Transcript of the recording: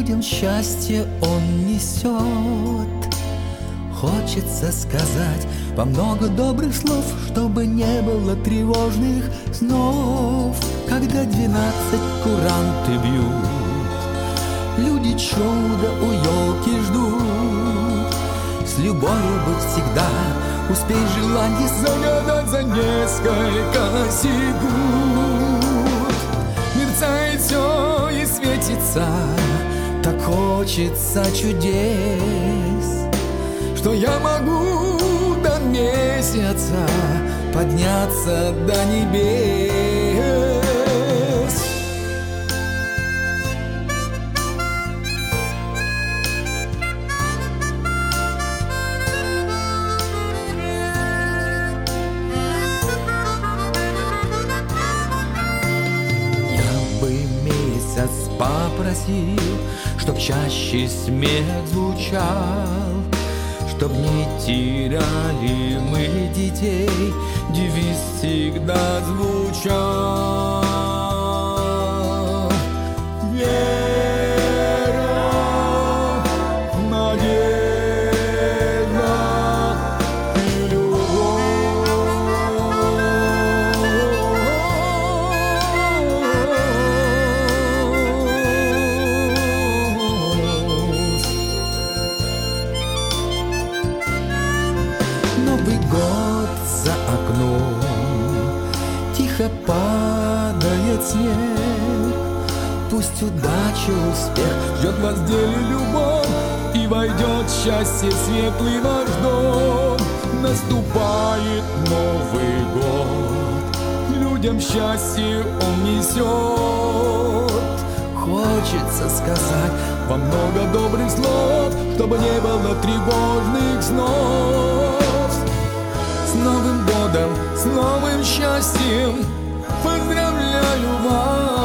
Людям счастье Он несет. Хочется сказать вам много добрых слов, чтобы не было тревожных снов. Когда 12 куранты бьют, люди чудо у елки ждут. С любовью бы всегда успей желание загадать за несколько секунд. Мерцает все и светится, так хочется чудес, что я могу до месяца подняться до небес. Я бы месяц попросил, чтоб чаще смех звучал, чтоб не теряли мы детей, девиз всегда звучал. Вера, надежда и любовь. Новый год за окном, тихо падает снег. Пусть удача, успех ждет вас в деле любовь, и войдет счастье в светлый ваш дом. Наступает Новый год, людям счастье Он несет. Хочется сказать вам много добрых слов, чтобы не было тревожных снов. С Новым годом, с новым счастьем поздравляю вас!